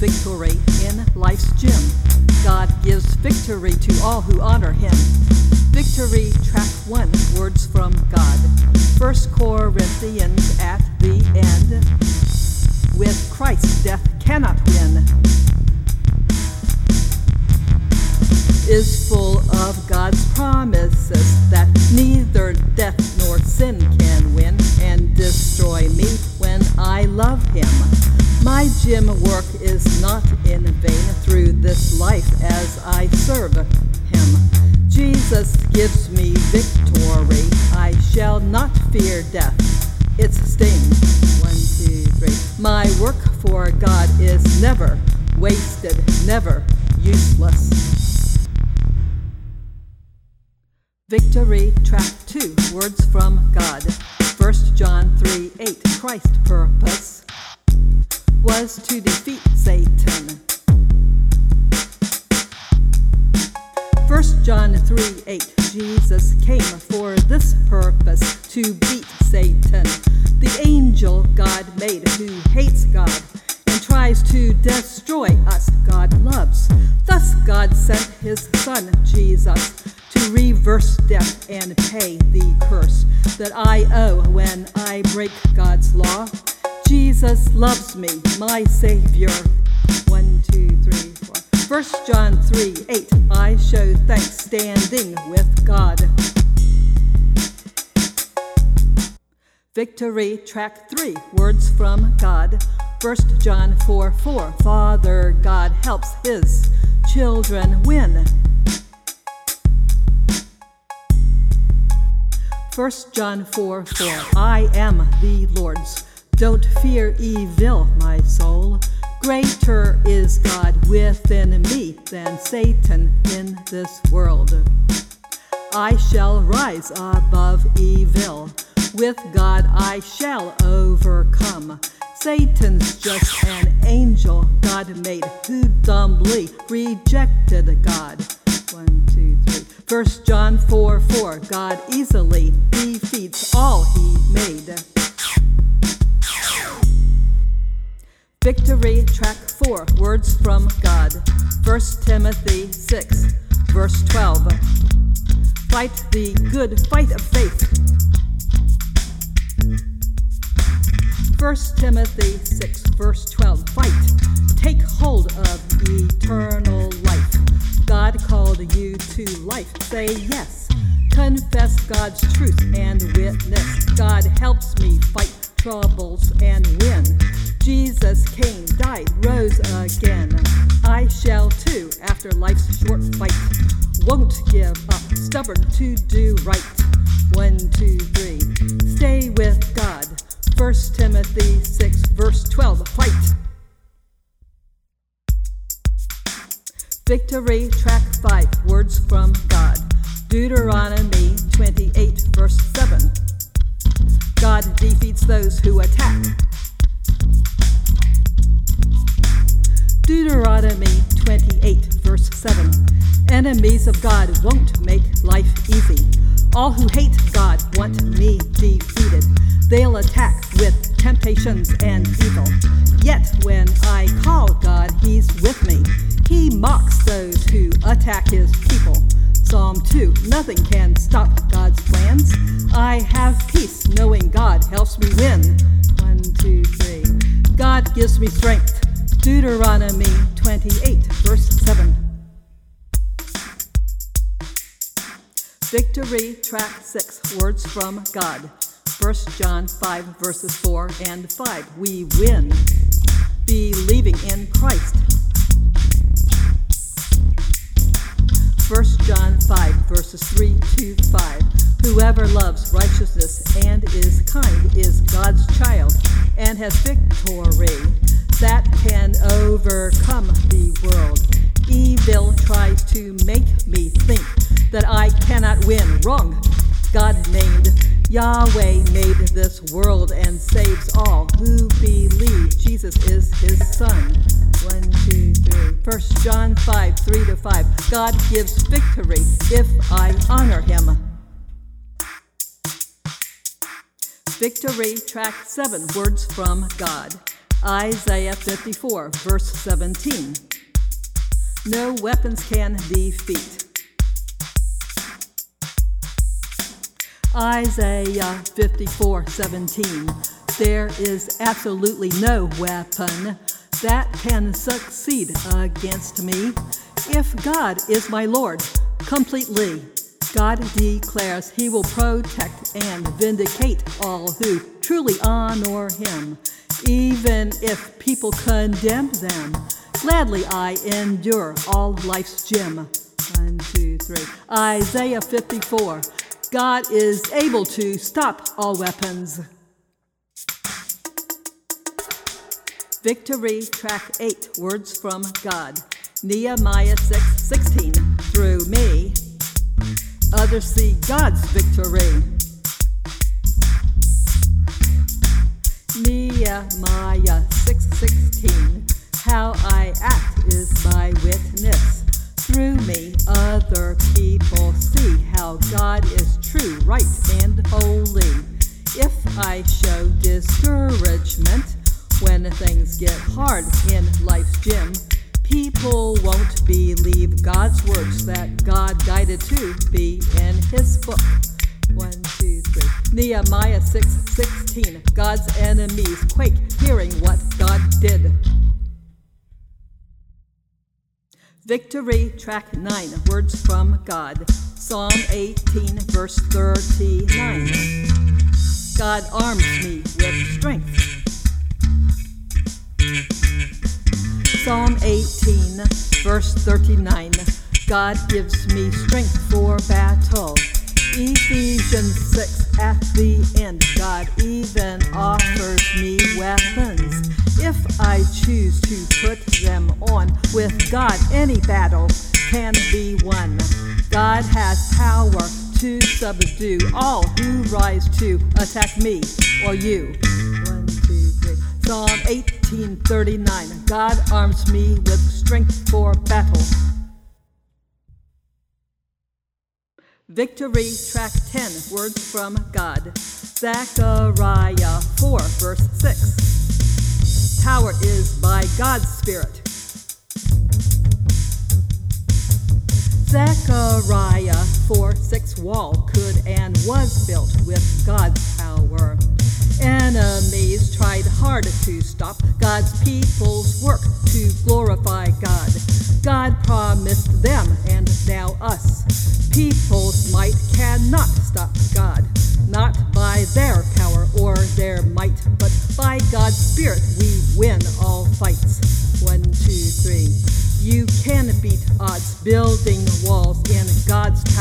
victory in life's gym. God gives victory to all who honor him. Victory, track 1, words from God. 1 Corinthians at the end. With Christ, death cannot win. Is full of God's promises that neither death nor sin can win and destroy me when I love him. My gym work is not in vain through this life as I serve him. Jesus gives me victory. I shall not fear death. Its sting. 1, 2, 3. My work for God is never wasted, never useless. Victory, track 2, words from God. 1 John 3:8. Christ's purpose was to defeat Satan. 1 John 3:8. Jesus came for this purpose, to beat Satan, the angel God made who hates God and tries to destroy us God loves. Thus God sent his son Jesus to reverse death and pay the curse that I owe when I break God's law. Jesus loves me, my Savior. 1, 2, 3, 4. 1 John 3:8. I show thanks standing with God. Victory, track 3, words from God. 1 John 4:4. Father God helps his children win. 1 John 4:4. I am the Lord's. Don't fear evil, my soul. Greater is God within me than Satan in this world. I shall rise above evil. With God I shall overcome. Satan's just an angel God made who dumbly rejected God. 1, 2, 3. 1 John 4:4. God easily defeats all he made. Victory, track 4, words from God. 1 Timothy 6, verse 12. Fight the good fight of faith. 1 Timothy 6, verse 12. Fight. Take hold of eternal life. God called you to life. Say yes. Confess God's truth and witness. God helps me fight troubles and win. Jesus came, died, rose again. I shall too, after life's short fight. Won't give up, stubborn to do right. 1, 2, 3. Stay with God. 1 Timothy 6, verse 12. Fight. Victory, track 5, words from God. Deuteronomy 28, verse 7. God defeats those who attack. Deuteronomy 28, verse 7. Enemies of God won't make life easy. All who hate God want me defeated. They'll attack with temptations and evil. Yet when I call God, he's with me. He mocks those who attack his people. Psalm 2. Nothing can stop God's plans. I have peace knowing God helps me win. 1, 2, 3. God gives me strength. Deuteronomy 28, verse 7. Victory, track 6, words from God. 1 John 5, verses 4 and 5. We win. Believing in Christ. 1 John 5, verses 3 to 5. Whoever loves righteousness and is kind is God's child and has victory that can overcome the world. Evil tries to make me think that I cannot win. Wrong. God named Yahweh made this world and saves all who believe Jesus is his son. 1, 2, 3. 1 John 5, 3 to 5. God gives victory if I honor him. Victory, track 7, words from God. Isaiah 54, verse 17. No weapons can defeat. Isaiah 54, 17. There is absolutely no weapon that can succeed against me. If God is my Lord completely, God declares He will protect and vindicate all who truly honor Him. Even if people condemn them, gladly I endure all life's gym. 1, 2, 3. Isaiah 54. God is able to stop all weapons. Victory, track 8, words from God. Nehemiah 6:16. Through me, others see God's victory. Nehemiah 6:16. How I act is my witness. Through me, other people see how God is true, right, and holy. If I show discouragement when things get hard in life's gym, people won't believe God's words that God guided to be in His book. 1, 2, 3. Nehemiah 6:16. God's enemies quake hearing what God did. Victory, track 9, words from God. Psalm 18, verse 39. God arms me with strength. Psalm 18, verse 39. God gives me strength for battle. Ephesians 6 at the end. God even offers me weapons. If I choose to put them on, with God any battle can be won. God has power to subdue all who rise to attack me or you. 1, 2, 3. Psalm 18:39. God arms me with strength for battle. Victory, track 10, words from God. Zechariah 4, verse 6. Power is by God's Spirit. Zechariah 4:6. Wall could and was built with God's power. Enemies tried hard to stop God's people's work to glorify God. God promised them and now us. People's might cannot stop God, not by their power or their might, but by God's Spirit we win all fights. 1, 2, 3. You can beat odds building walls in God's